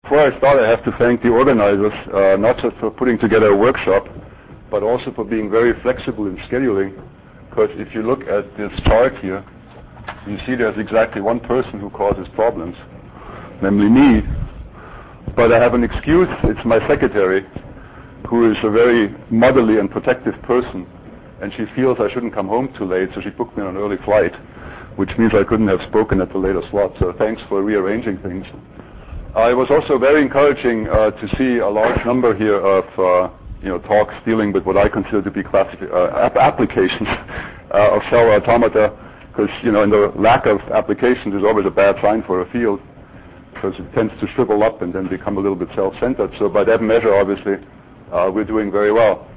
Before I start, I have to thank the organizers, not just for putting together a workshop, but also for being very flexible in scheduling. Because if you look at this chart here, you see there's exactly one person who causes problems, namely me. But I have an excuse. It's my secretary, who is a very motherly and protective person, and she feels I shouldn't come home too late, so she booked me on an early flight, which means I couldn't have spoken at the later slot. So thanks for rearranging things. It was also very encouraging to see a large number here of talks dealing with what I consider to be applications of cell automata, because in the lack of applications is always a bad sign for a field, because it tends to shrivel up and then become a little bit self-centered. So by that measure, obviously, we're doing very well.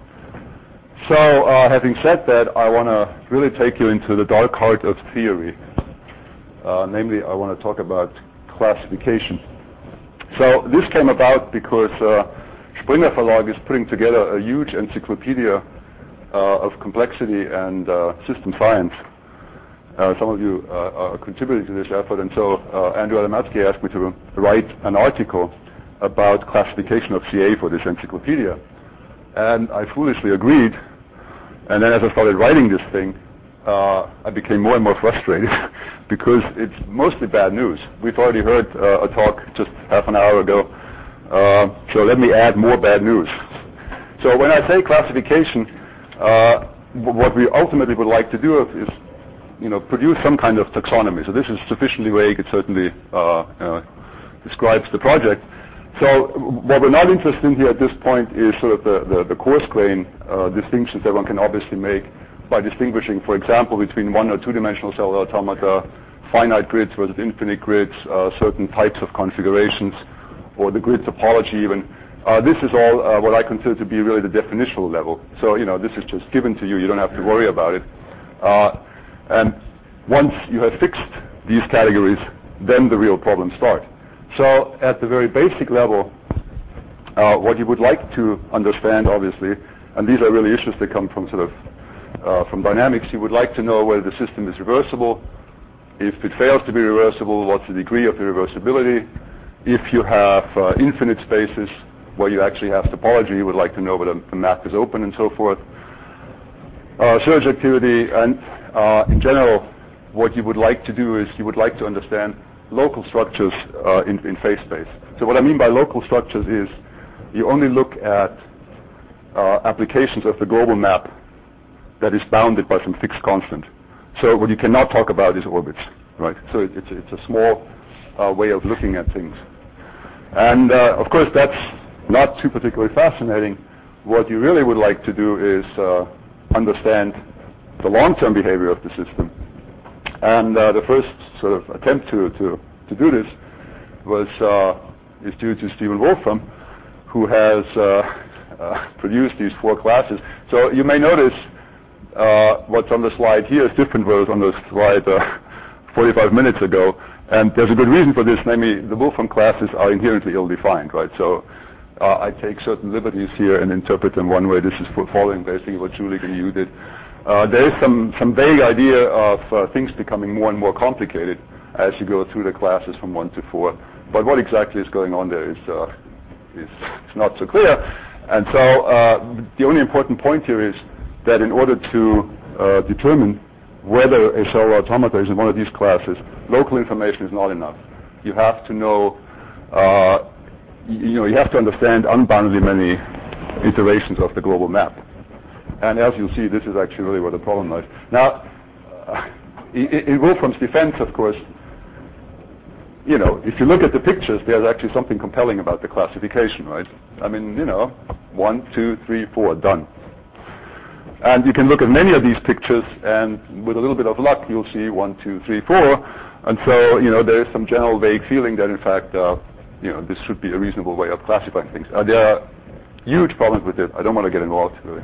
So having said that, I want to really take you into the dark heart of theory. Namely, I want to talk about classification. So this came about because Springer Verlag is putting together a huge encyclopedia of complexity and system science. Some of you are contributing to this effort, and so Andrew Adamatsky asked me to write an article about classification of CA for this encyclopedia. And I foolishly agreed, and then as I started writing this thing, I became more and more frustrated because it's mostly bad news. We've already heard a talk just half an hour ago, so let me add more bad news. So when I say classification, what we ultimately would like to do is produce some kind of taxonomy. So this is sufficiently vague. It certainly describes the project. So what we're not interested in here at this point is sort of the coarse-grained distinctions that one can obviously make by distinguishing, for example, between one- or two-dimensional cell automata, finite grids versus infinite grids, certain types of configurations, or the grid topology even. This is all what I consider to be really the definitional level. So, this is just given to you. You don't have to worry about it. And once you have fixed these categories, then the real problems start. So at the very basic level, what you would like to understand, obviously, and these are really issues that come from from dynamics, you would like to know whether the system is reversible. If it fails to be reversible, what's the degree of the reversibility? If you have infinite spaces where you actually have topology, you would like to know whether the map is open and so forth. Surge activity, and in general, what you would like to do is you would like to understand local structures in phase space. So what I mean by local structures is you only look at applications of the global map that is bounded by some fixed constant. So what you cannot talk about is orbits, right? So it's a small way of looking at things. And of course, that's not too particularly fascinating. What you really would like to do is understand the long-term behavior of the system. And the first sort of attempt to do this is due to Stephen Wolfram, who has produced these four classes. So you may notice what's on the slide here is different what was on the slide 45 minutes ago. And there's a good reason for this, namely the Wolfram classes are inherently ill-defined, right? So I take certain liberties here and interpret them one way. This is following basically what Julie and you did. There is some vague idea of things becoming more and more complicated as you go through the classes from 1 to 4. But what exactly is going on there is not so clear. And so the only important point here is that in order to determine whether a cell automata is in one of these classes, local information is not enough. You have to know, you have to understand unboundedly many iterations of the global map. And as you'll see, this is actually really where the problem lies. Now, in Wolfram's defense, of course, if you look at the pictures, there's actually something compelling about the classification, right? I mean, 1, 2, 3, 4, done. And you can look at many of these pictures, and with a little bit of luck, you'll see 1, 2, 3, 4. And so, there is some general vague feeling that, in fact, this should be a reasonable way of classifying things. There are huge problems with it. I don't want to get involved, really.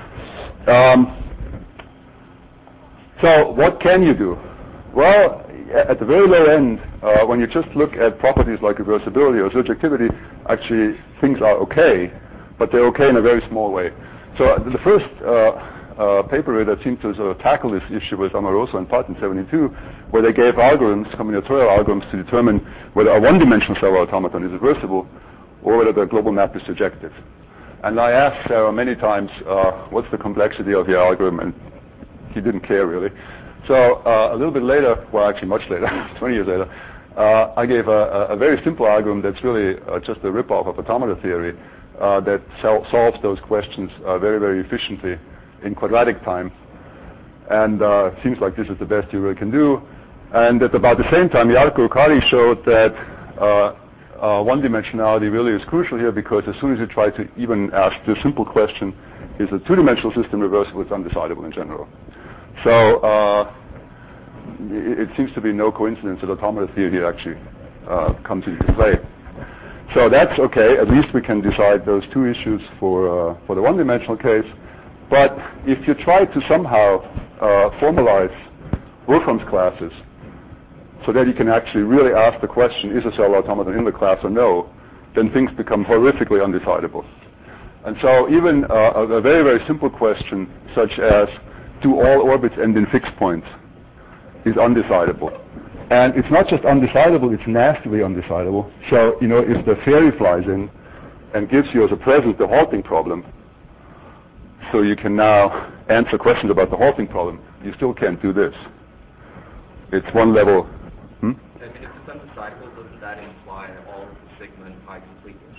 So what can you do? Well, at the very low end, when you just look at properties like reversibility or surjectivity, actually things are okay, but they're okay in a very small way. So the first paper that seemed to sort of tackle this issue was Amoroso and Putt in 72, where they gave algorithms, combinatorial algorithms, to determine whether a one-dimensional cellular automaton is reversible or whether the global map is surjective. And I asked Sarah many times, what's the complexity of your algorithm, and he didn't care really. So a little bit later, well actually much later, 20 years later, I gave a very simple algorithm that's really just a rip-off of automata theory that solves those questions very, very efficiently in quadratic time. And it seems like this is the best you really can do. And at about the same time, Jarkko Kari showed that one-dimensionality really is crucial here, because as soon as you try to even ask the simple question, is a two-dimensional system reversible, it's undecidable in general. So it seems to be no coincidence that automata theory actually comes into play. So that's okay. At least we can decide those two issues for the one-dimensional case. But if you try to somehow formalize Wolfram's classes so that you can actually really ask the question, is a cellular automaton in the class or no, then things become horrifically undecidable. And so even a very, very simple question such as, do all orbits end in fixed points, is undecidable. And it's not just undecidable, it's nastily undecidable. So, if the fairy flies in and gives you as a present the halting problem, so you can now answer questions about the halting problem, you still can't do this. It's one level. And if it's undecidable, doesn't that imply all sigma and pi completeness?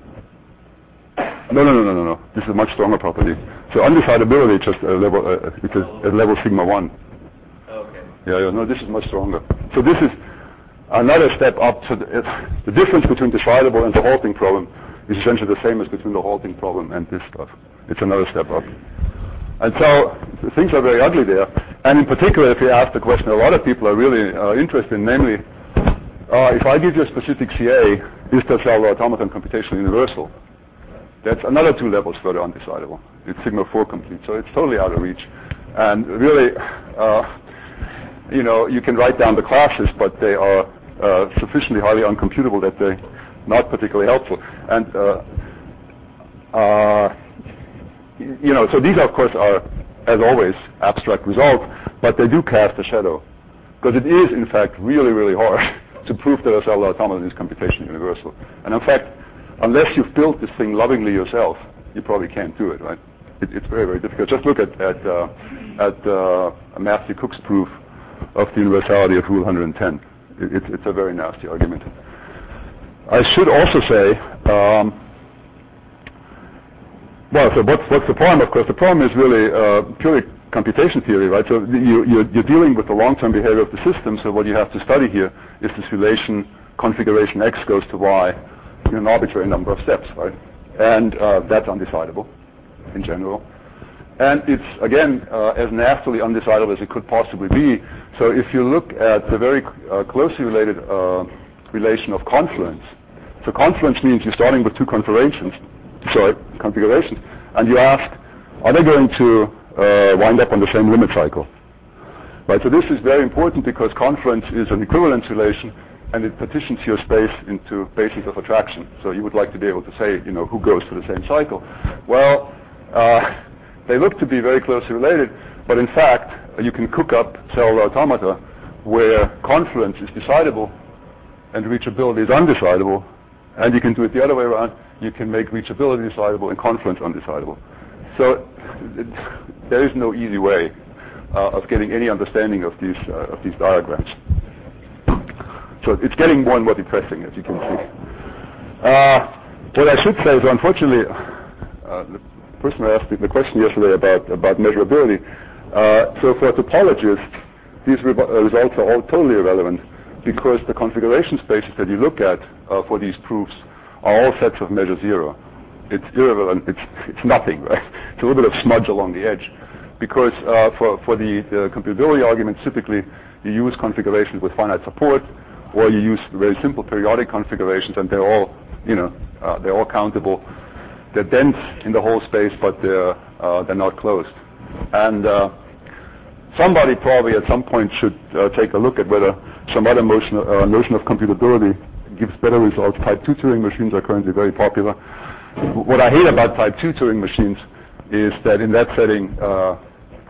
No. This is a much stronger property. So undecidability is just a level, at level sigma 1. Okay. Yeah, no, this is much stronger. So this is another step up to the difference between decidable and the halting problem is essentially the same as between the halting problem and this stuff. It's another step up. And so things are very ugly there. And in particular, if you ask the question a lot of people are really interested in, namely, if I give you a specific CA, is the cellular automaton computationally universal? That's another 2 levels further undecidable. It's sigma 4 complete, so it's totally out of reach. And really, you can write down the classes, but they are sufficiently highly uncomputable that they're not particularly helpful. And so these, of course, are, as always, abstract results, but they do cast a shadow, because it is, in fact, really, really hard to prove that a cellular automaton is computationally universal. And in fact, unless you've built this thing lovingly yourself, you probably can't do it, right? It's very, very difficult. Just look at Matthew Cook's proof of the universality of Rule 110. It's a very nasty argument. I should also say, so what's the problem? Of course, the problem is really purely computation theory, right? So you're dealing with the long-term behavior of the system. So what you have to study here is this relation configuration X goes to Y in an arbitrary number of steps, right? And that's undecidable in general. And it's, again, as nastily undecidable as it could possibly be. So if you look at the very closely related relation of confluence, so confluence means you're starting with 2 configurations, and you ask, are they going to wind up on the same limit cycle? Right, so this is very important because confluence is an equivalence relation, and it partitions your space into bases of attraction. So you would like to be able to say, who goes to the same cycle. Well, they look to be very closely related, but in fact, you can cook up cellular automata where confluence is decidable and reachability is undecidable, and you can do it the other way around. You can make reachability decidable and confluence undecidable. So there is no easy way of getting any understanding of these diagrams. So it's getting more and more depressing, as you can see. What I should say is, unfortunately, the person who asked me the question yesterday about measurability, so for topologists, these results are all totally irrelevant because the configuration spaces that you look at for these proofs are all sets of measure 0. It's irrelevant. It's nothing, right? It's a little bit of smudge along the edge, because for the computability arguments, typically you use configurations with finite support, or you use very simple periodic configurations, and they're all, they're all countable. They're dense in the whole space, but they're not closed. And somebody probably at some point should take a look at whether some other notion of computability gives better results. Type 2 Turing machines are currently very popular. What I hate about type 2 Turing machines is that in that setting,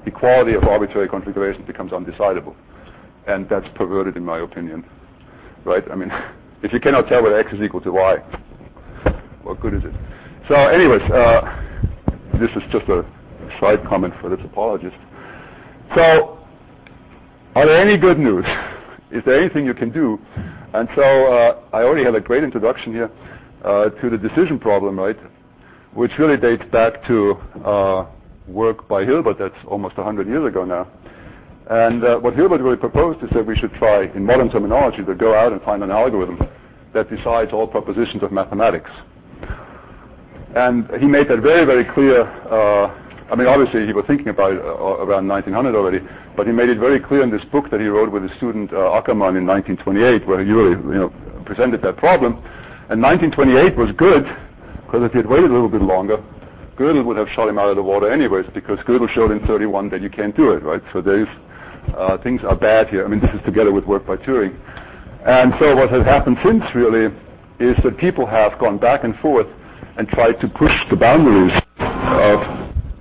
equality of arbitrary configuration becomes undecidable. And that's perverted in my opinion. Right? I mean, if you cannot tell whether x is equal to y, what good is it? So anyways, this is just a side comment for the topologist. So, are there any good news? Is there anything you can do? And so I already had a great introduction here to the decision problem, right? Which really dates back to work by Hilbert that's almost 100 years ago now. And what Hilbert really proposed is that we should try, in modern terminology, to go out and find an algorithm that decides all propositions of mathematics. And he made that very, very clear. I mean, obviously, he was thinking about it around 1900 already, but he made it very clear in this book that he wrote with his student Ackermann in 1928, where he really, presented that problem. And 1928 was good, because if he had waited a little bit longer, Gödel would have shot him out of the water anyways, because Gödel showed in 31 that you can't do it, right? So there's things are bad here. I mean, this is together with work by Turing. And so what has happened since, really, is that people have gone back and forth and tried to push the boundaries of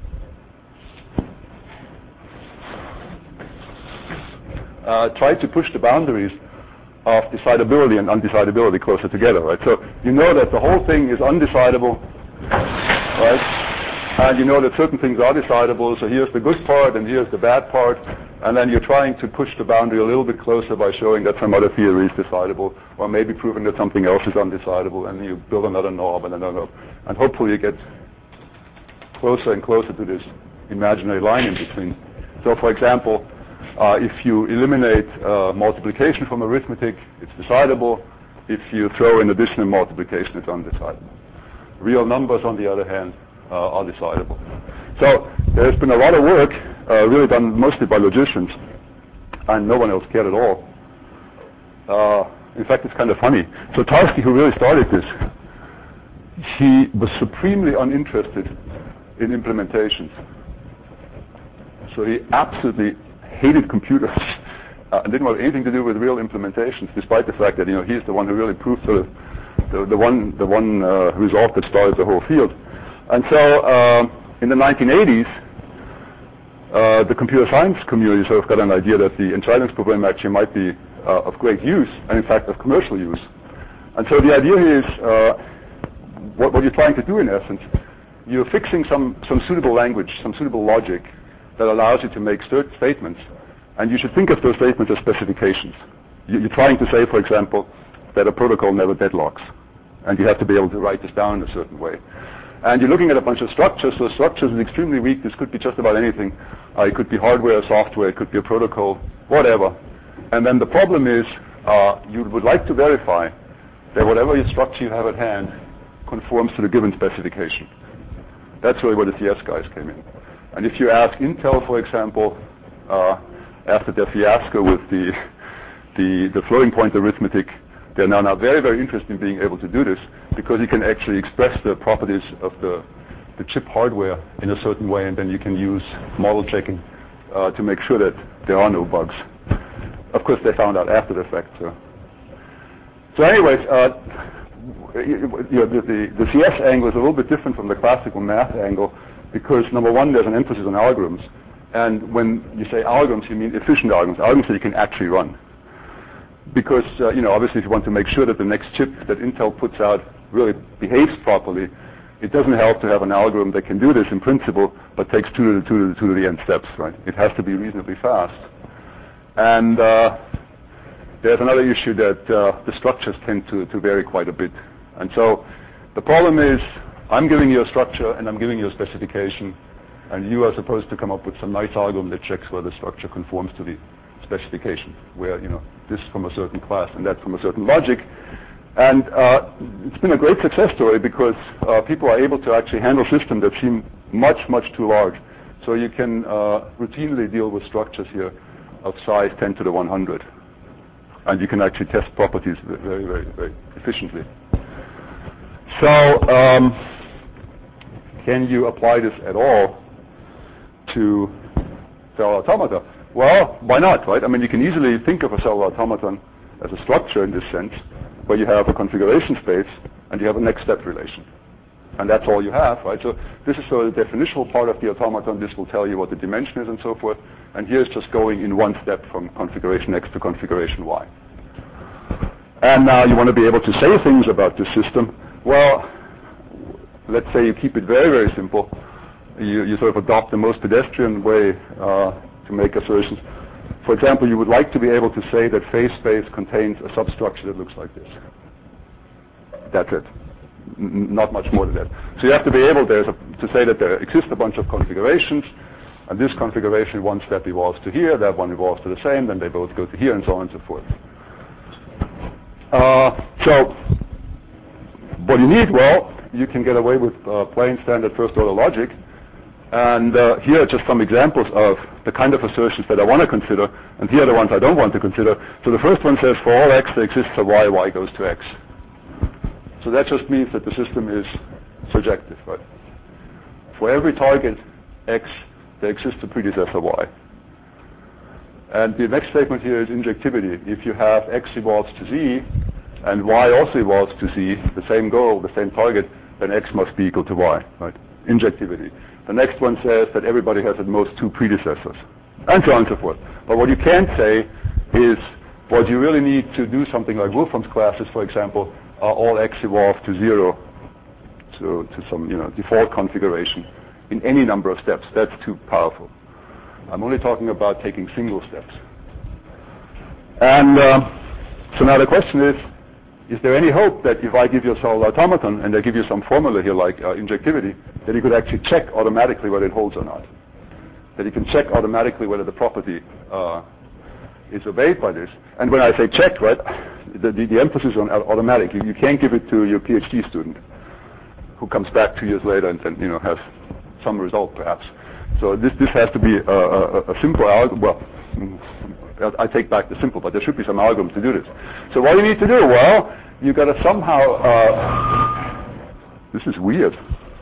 decidability and undecidability closer together, right? So you know that the whole thing is undecidable, right? And you know that certain things are decidable, so here's the good part and here's the bad part, and then you're trying to push the boundary a little bit closer by showing that some other theory is decidable, or maybe proving that something else is undecidable, and you build another knob and another knob, and hopefully you get closer and closer to this imaginary line in between. So for example, if you eliminate multiplication from arithmetic, it's decidable. If you throw in addition and multiplication, it's undecidable. Real numbers, on the other hand, are decidable. So there's been a lot of work really done mostly by logicians, and no one else cared at all. In fact, it's kind of funny. So Tarski, who really started this, he was supremely uninterested in implementations. So he absolutely hated computers and didn't want anything to do with real implementations, despite the fact that he's the one who really proved sort of the one result that started the whole field. And so in the 1980s, the computer science community sort of got an idea that the Entscheidungsproblem actually might be of great use, and in fact of commercial use. And so the idea is, what you're trying to do in essence, you're fixing some suitable language, some suitable logic that allows you to make certain statements, and you should think of those statements as specifications. You're trying to say, for example, that a protocol never deadlocks, and you have to be able to write this down in a certain way. And you're looking at a bunch of structures, so structures is extremely weak. This could be just about anything. It could be hardware, software, it could be a protocol, whatever. And then the problem is, you would like to verify that whatever structure you have at hand conforms to the given specification. That's really where the CS guys came in. And if you ask Intel, for example, after their fiasco with the floating point arithmetic, they're now very, very interested in being able to do this, because you can actually express the properties of the chip hardware in a certain way, and then you can use model checking to make sure that there are no bugs. Of course, they found out after the fact. So anyways, the CS angle is a little bit different from the classical math angle, because number one, there's an emphasis on algorithms. And when you say algorithms, you mean efficient algorithms that you can actually run. Because, obviously if you want to make sure that the next chip that Intel puts out really behaves properly, it doesn't help to have an algorithm that can do this in principle, but takes two to the n steps, right? It has to be reasonably fast. And there's another issue that the structures tend to vary quite a bit. And so the problem is, I'm giving you a structure and I'm giving you a specification, and you are supposed to come up with some nice algorithm that checks whether the structure conforms to the specification, where this from a certain class and that from a certain logic. And it's been a great success story, because people are able to actually handle systems that seem much, much too large. So you can routinely deal with structures here of size 10 to the 100. And you can actually test properties very, very, very efficiently. So can you apply this at all to cell automata? Well, why not, right? I mean, you can easily think of a cell automaton as a structure in this sense, where you have a configuration space and you have a next step relation. and that's all you have, right? So this is sort of the definitional part of the automaton. This will tell you what the dimension is and so forth. And here's just going in one step from configuration X to configuration Y. And now you want to be able to say things about the system. Well, let's say you keep it very, very simple. You sort of adopt the most pedestrian way to make assertions. For example, you would like to be able to say that phase space contains a substructure that looks like this. That's it. Not much more than that. So you have to be able to say that there exists a bunch of configurations, and this configuration, one step evolves to here, that one evolves to the same, then they both go to here, and so on and so forth. So what you need, well, you can get away with plain standard first-order logic. And here are just some examples of the kind of assertions that I want to consider, and here are the ones I don't want to consider. So the first one says for all x there exists a y, y goes to x. So that just means that the system is surjective, right? For every target x, there exists a predecessor y. And the next statement here is injectivity. If you have x evolves to z, and y also evolves to z, the same goal, the same target, then x must be equal to y, right? Injectivity. The next one says that everybody has at most two predecessors, and so on and so forth. But what you can't say is what you really need to do something like Wolfram's classes, for example, all x evolve to 0 to some default configuration in any number of steps. That's too powerful. I'm only talking about taking single steps. And so now the question is there any hope that if I give you a solid automaton and I give you some formula here like injectivity, that you could actually check automatically whether it holds or not? That you can check automatically whether the property is obeyed by this. And when I say check, right, the emphasis on automatic. You can't give it to your PhD student who comes back 2 years later and has some result perhaps. So this has to be a simple algorithm. Well, I take back the simple, but there should be some algorithm to do this. So what do you need to do? Well, you got to somehow. This is weird.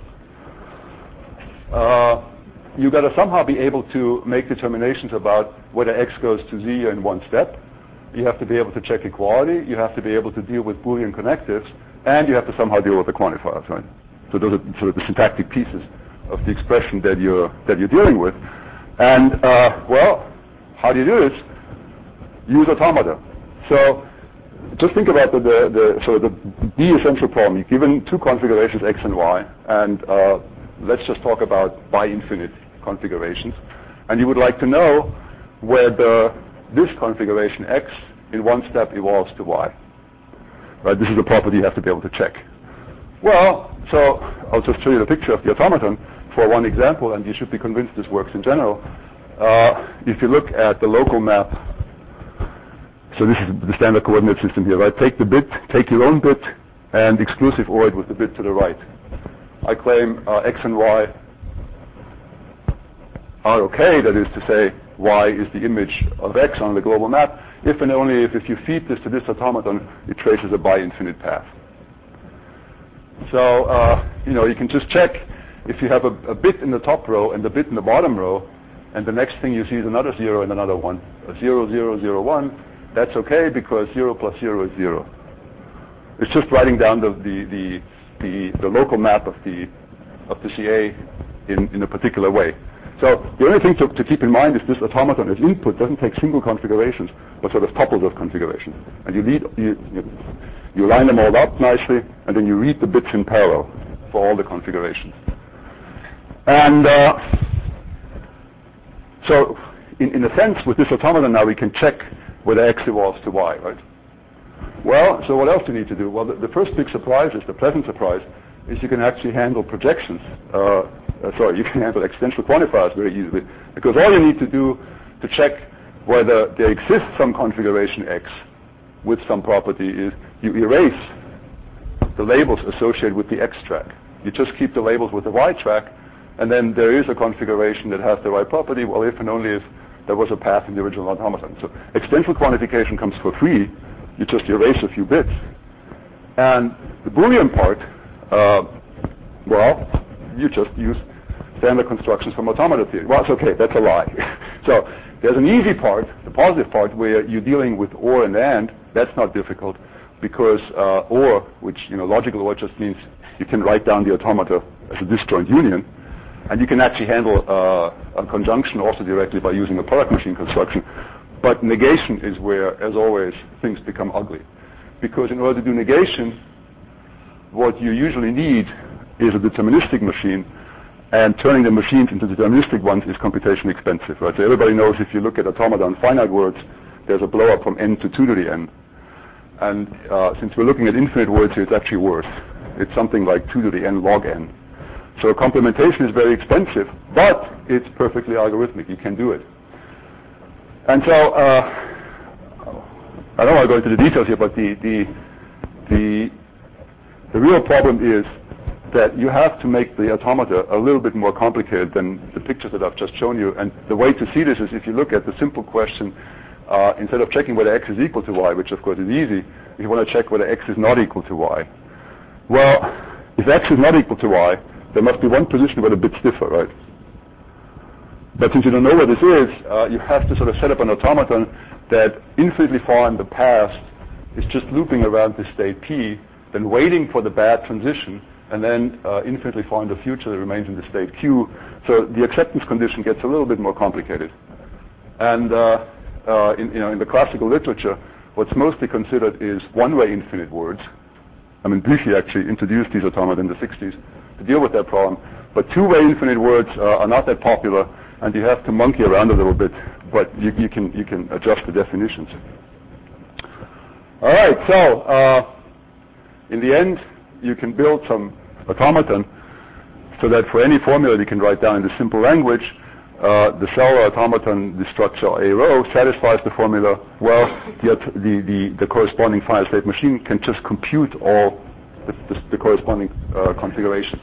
You got to somehow be able to make determinations about whether x goes to z in one step. You have to be able to check equality. You have to be able to deal with Boolean connectives, and you have to somehow deal with the quantifiers, right? So those are sort of the syntactic pieces of the expression that you're dealing with. And well, how do you do this? Use automata. So just think about the B essential problem. You're given two configurations x and y, and let's just talk about bi-infinite configurations. And you would like to know whether this configuration x in one step evolves to y. Right? This is a property you have to be able to check. Well, so I'll just show you the picture of the automaton for one example, and you should be convinced this works in general. If you look at the local map, so this is the standard coordinate system here, right? Take the bit, take your own bit, and exclusive OR it with the bit to the right. I claim x and y are okay, that is to say, y is the image of x on the global map, if and only if you feed this to this automaton, it traces a bi-infinite path. So, you can just check if you have a bit in the top row and a bit in the bottom row, and the next thing you see is another 0 and another 1. A 0, 0, 0, 1. That's okay because 0 plus 0 is 0. It's just writing down the local map of the CA in a particular way. So the only thing to keep in mind is this automaton as input doesn't take single configurations, but sort of tuples of configurations. And you line them all up nicely, and then you read the bits in parallel for all the configurations. And so in a sense, with this automaton now we can check whether x evolves to y, right? Well, so what else do you need to do? Well, the first big surprise is the pleasant surprise, is you can actually handle projections. You can handle extensional quantifiers very easily, because all you need to do to check whether there exists some configuration x with some property is you erase the labels associated with the x track. You just keep the labels with the y track, and then there is a configuration that has the right property, well, if and only if there was a path in the original automaton. So extensional quantification comes for free. You just erase a few bits. And the Boolean part, well, you just use standard constructions from automata theory. Well, it's okay, that's a lie. So there's an easy part, the positive part, where you're dealing with OR and AND. That's not difficult. because OR, which logical OR just means you can write down the automata as a disjoint union, and you can actually handle a conjunction also directly by using a product machine construction. But negation is where, as always, things become ugly, because in order to do negation, what you usually need is a deterministic machine, and turning the machines into deterministic ones is computationally expensive, right? So everybody knows if you look at automata on finite words, there's a blow up from n to 2 to the n. And since we're looking at infinite words here, it's actually worse. It's something like 2 to the n log n. So complementation is very expensive, but it's perfectly algorithmic. You can do it. And so I don't want to go into the details here, but the real problem is that you have to make the automata a little bit more complicated than the pictures that I've just shown you. And the way to see this is if you look at the simple question, instead of checking whether x is equal to y, which of course is easy, you want to check whether x is not equal to y. Well, if x is not equal to y, there must be one position where the bits differ, right? But since you don't know where this is, you have to sort of set up an automaton that infinitely far in the past is just looping around the state p, then waiting for the bad transition, and then infinitely far in the future it remains in the state q. So the acceptance condition gets a little bit more complicated. And in the classical literature, what's mostly considered is one-way infinite words. I mean, Büchi actually introduced these automata in the 60s to deal with that problem. But two-way infinite words are not that popular, and you have to monkey around a little bit, but you can adjust the definitions. All right, so in the end, you can build some automaton so that for any formula you can write down in the simple language, the cellular automaton, the structure A rho, satisfies the formula. Well, the corresponding finite state machine can just compute all the corresponding configurations.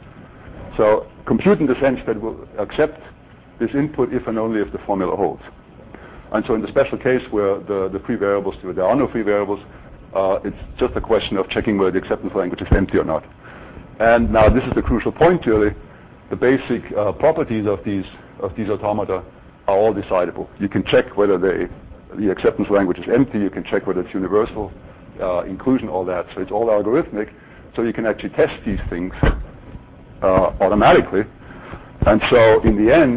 So compute in the sense that will accept this input if and only if the formula holds. And so in the special case where the free variables, there are no free variables, it's just a question of checking whether the acceptance language is empty or not. And now this is the crucial point really. The basic properties of these automata are all decidable. You can check whether the acceptance language is empty. You can check whether it's universal, inclusion, all that. So it's all algorithmic. So you can actually test these things automatically. And so in the end,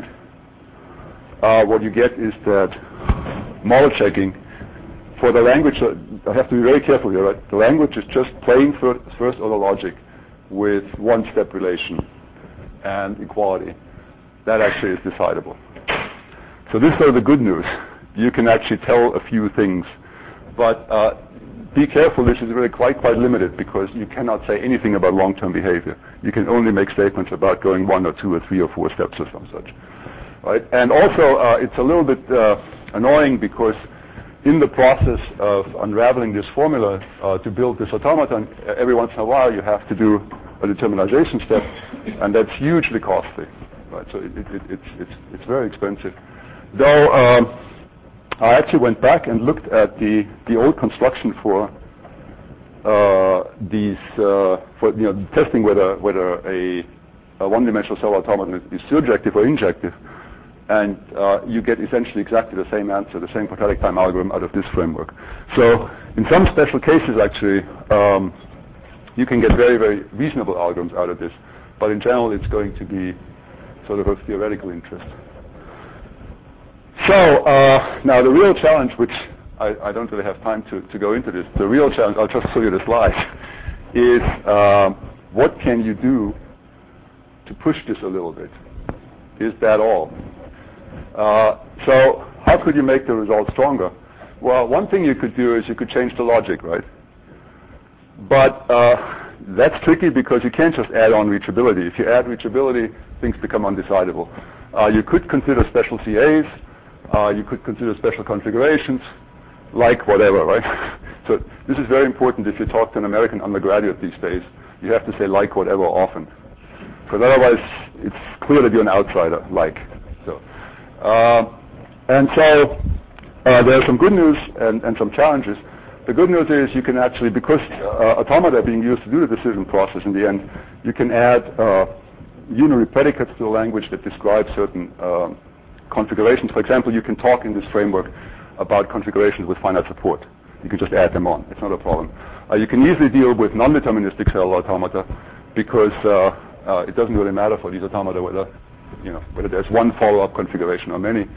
what you get is that model checking for the language. I have to be very careful here, right? The language is just plain first order logic with one-step relation and equality. That actually is decidable. So this is the good news. You can actually tell a few things, but be careful. This is really quite limited because you cannot say anything about long-term behavior. You can only make statements about going 1 or 2 or 3 or 4 steps or some such. Right? And also, it's a little bit annoying because in the process of unraveling this formula to build this automaton, every once in a while you have to do a determinization step, and that's hugely costly. Right? So it's very expensive. Though I actually went back and looked at the old construction for these for testing whether a one-dimensional cell automaton is surjective or injective, and you get essentially exactly the same answer, the same quadratic time algorithm out of this framework. So in some special cases, actually, you can get very, very reasonable algorithms out of this, but in general, it's going to be sort of of theoretical interest. So now the real challenge, which I don't really have time to go into this, the real challenge, I'll just show you the slide, is what can you do to push this a little bit? Is that all? So how could you make the result stronger? Well, one thing you could do is you could change the logic, right? But that's tricky because you can't just add on reachability. If you add reachability, things become undecidable. You could consider special CAs. You could consider special configurations, like whatever, right? So this is very important if you talk to an American undergraduate these days. You have to say like whatever often, because otherwise it's clear that you're an outsider, like. So, and so there's some good news and some challenges. The good news is you can actually, because automata are being used to do the decision process in the end, you can add unary predicates to the language that describe certain configurations. For example, you can talk in this framework about configurations with finite support. You can just add them on. It's not a problem. You can easily deal with non-deterministic cellular automata because it doesn't really matter for these automata whether there's one follow-up configuration or many.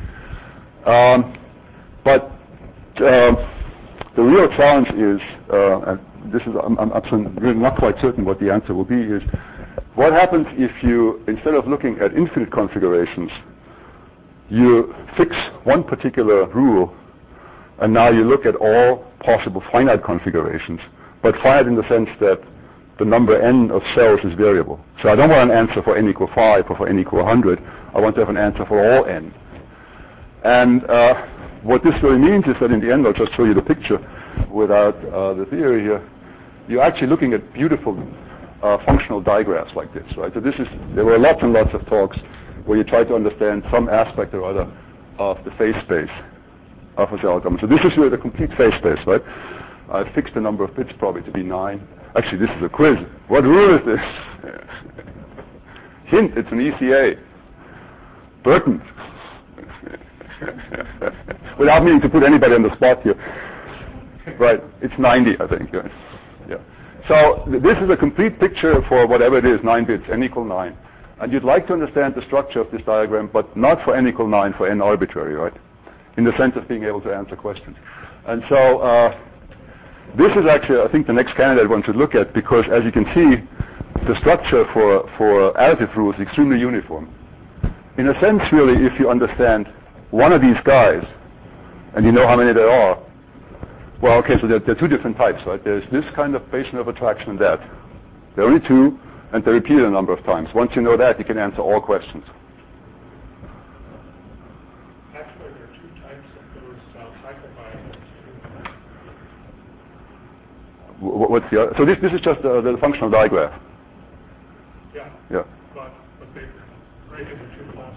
But the real challenge is, and this is I'm really not quite certain what the answer will be, is what happens if you, instead of looking at infinite configurations, you fix one particular rule, and now you look at all possible finite configurations, but finite in the sense that the number n of cells is variable. So I don't want an answer for n equal 5 or for n equal 100. I want to have an answer for all n. And what this really means is that in the end, I'll just show you the picture without the theory here. You're actually looking at beautiful functional diagrams like this, right? So there were lots and lots of talks where you try to understand some aspect or other of the phase space of a cell automata. So this is really the complete phase space, right? I fixed the number of bits probably to be 9. Actually, this is a quiz. What rule is this? Hint, it's an ECA. Burton. Without meaning to put anybody on the spot here. Right, it's 90, I think. Yes. Yeah. So this is a complete picture for whatever it is, 9 bits, n equal 9. And you'd like to understand the structure of this diagram, but not for n equal 9, for n arbitrary, right? In the sense of being able to answer questions. And so this is actually, I think, the next candidate one should look at, because as you can see, the structure for additive rules is extremely uniform. In a sense, really, if you understand one of these guys, and you know how many there are, well, okay, so there are two different types, right? There's this kind of Bayesian of attraction and that. There are only two, and they're repeated a number of times. Once you know that, you can answer all questions. Actually, there are two types of those cycle biases. What's the other? So this is just the functional diagram. Yeah. Yeah. But they break into two classes.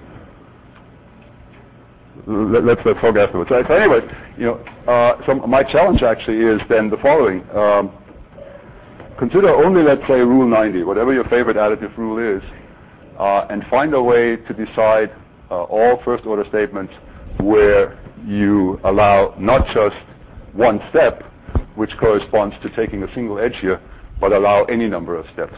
Let's talk afterwards. So anyway, so my challenge actually is then the following. Consider only, let's say, rule 90, whatever your favorite additive rule is, and find a way to decide all first-order statements where you allow not just one step, which corresponds to taking a single edge here, but allow any number of steps.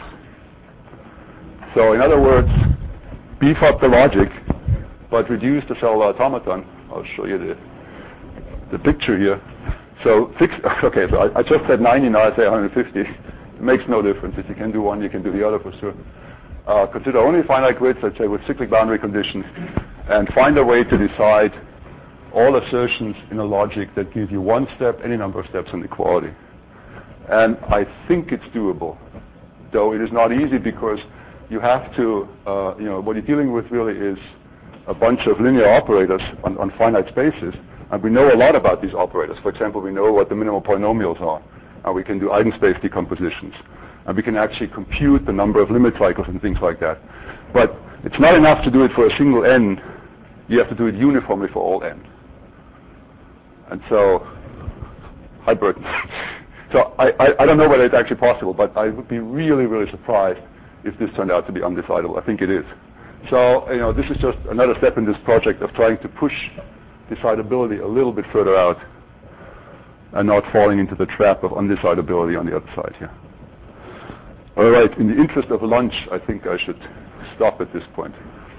So in other words, beef up the logic, but reduce the cellular automaton. I'll show you the picture here. So okay, so I just said 90, now I say 150. It makes no difference. If you can do one, you can do the other for sure. Consider only finite grids, let's say, with cyclic boundary conditions, and find a way to decide all assertions in a logic that gives you one step, any number of steps in equality. And I think it's doable, though it is not easy, because you have to, what you're dealing with really is a bunch of linear operators on finite spaces, and we know a lot about these operators. For example, we know what the minimal polynomials are, and we can do eigenspace decompositions, and we can actually compute the number of limit cycles and things like that. But it's not enough to do it for a single n. You have to do it uniformly for all n. And so, hi Burton. So I don't know whether it's actually possible, but I would be really, really surprised if this turned out to be undecidable. I think it is. So, this is just another step in this project of trying to push decidability a little bit further out and not falling into the trap of undecidability on the other side here. All right, in the interest of lunch, I think I should stop at this point.